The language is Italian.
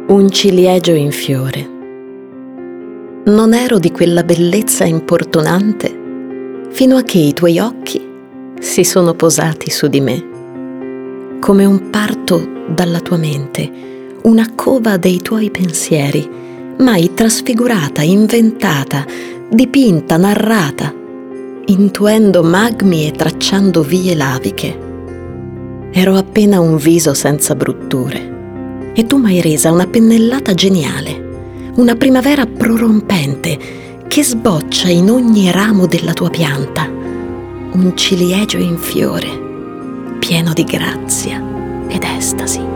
Un ciliegio in fiore. Non ero di quella bellezza importunante fino a che i tuoi occhi si sono posati su di me, come un parto dalla tua mente, una cova dei tuoi pensieri, mai trasfigurata, inventata, dipinta, narrata, intuendo magmi e tracciando vie laviche. Ero appena un viso senza brutture e tu m'hai resa una pennellata geniale, una primavera prorompente che sboccia in ogni ramo della tua pianta, un ciliegio in fiore, pieno di grazia ed estasi.